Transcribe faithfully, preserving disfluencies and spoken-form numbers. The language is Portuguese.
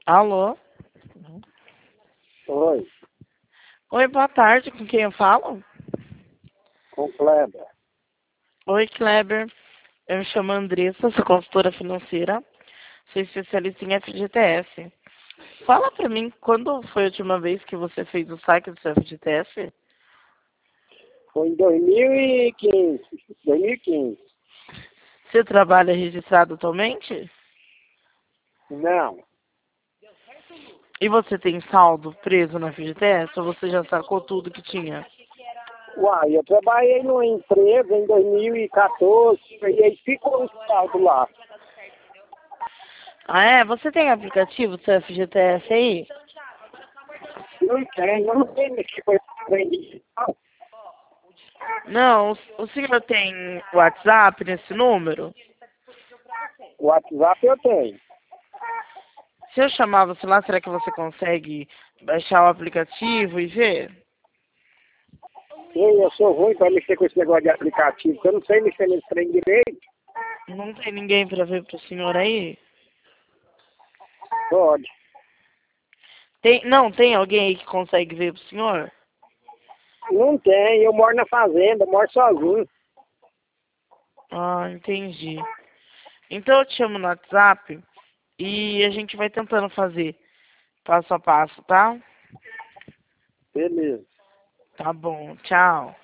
Alô? Oi, Oi, boa tarde, com quem eu falo? com Kleber. Oi, Kleber. Eu me chamo Andressa, sou consultora financeira, sou especialista em F G T S. Fala pra mim, quando foi a última vez que você fez o saque do seu F G T S? Foi em dois mil e quinze. dois mil e quinze. Você trabalha registrado atualmente? Não. E você tem saldo preso na F G T S ou você já sacou tudo que tinha? Uai, eu trabalhei numa empresa em dois mil e quatorze e aí ficou um saldo lá. Ah, é? Você tem aplicativo do seu F G T S aí? Não tem, não tem mexer com esse trem digital. Não, o o senhor tem WhatsApp nesse número? O WhatsApp eu tenho. Se eu chamar você lá, será que você consegue baixar o aplicativo e ver? Eu, eu sou ruim para mexer com esse negócio de aplicativo, porque eu não sei mexer nesse trem direito. Não tem ninguém para ver pro senhor aí? Pode. Tem, não, tem alguém aí que consegue ver pro senhor? Não tem, eu moro na fazenda, moro sozinho. Ah, entendi. Então eu te chamo no WhatsApp e a gente vai tentando fazer passo a passo, tá? Beleza. Tá bom, tchau.